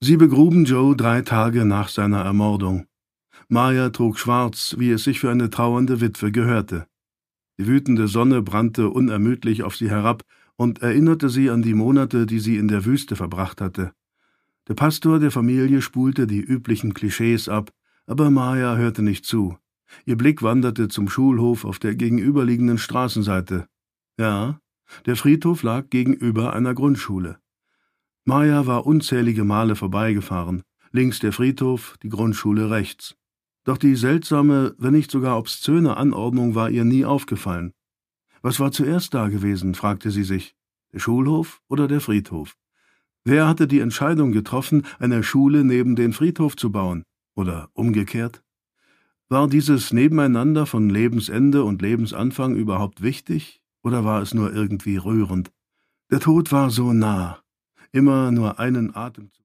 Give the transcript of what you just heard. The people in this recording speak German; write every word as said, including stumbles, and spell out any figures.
Sie begruben Joe drei Tage nach seiner Ermordung. Maya trug schwarz, wie es sich für eine trauernde Witwe gehörte. Die wütende Sonne brannte unermüdlich auf sie herab und erinnerte sie an die Monate, die sie in der Wüste verbracht hatte. Der Pastor der Familie spulte die üblichen Klischees ab, aber Maya hörte nicht zu. Ihr Blick wanderte zum Schulhof auf der gegenüberliegenden Straßenseite. Ja, der Friedhof lag gegenüber einer Grundschule. Maya war unzählige Male vorbeigefahren, links der Friedhof, die Grundschule rechts. Doch die seltsame, wenn nicht sogar obszöne Anordnung war ihr nie aufgefallen. Was war zuerst da gewesen, fragte sie sich, der Schulhof oder der Friedhof? Wer hatte die Entscheidung getroffen, eine Schule neben den Friedhof zu bauen? Oder umgekehrt? War dieses Nebeneinander von Lebensende und Lebensanfang überhaupt wichtig, oder war es nur irgendwie rührend? Der Tod war so nah, immer nur einen Atemzug.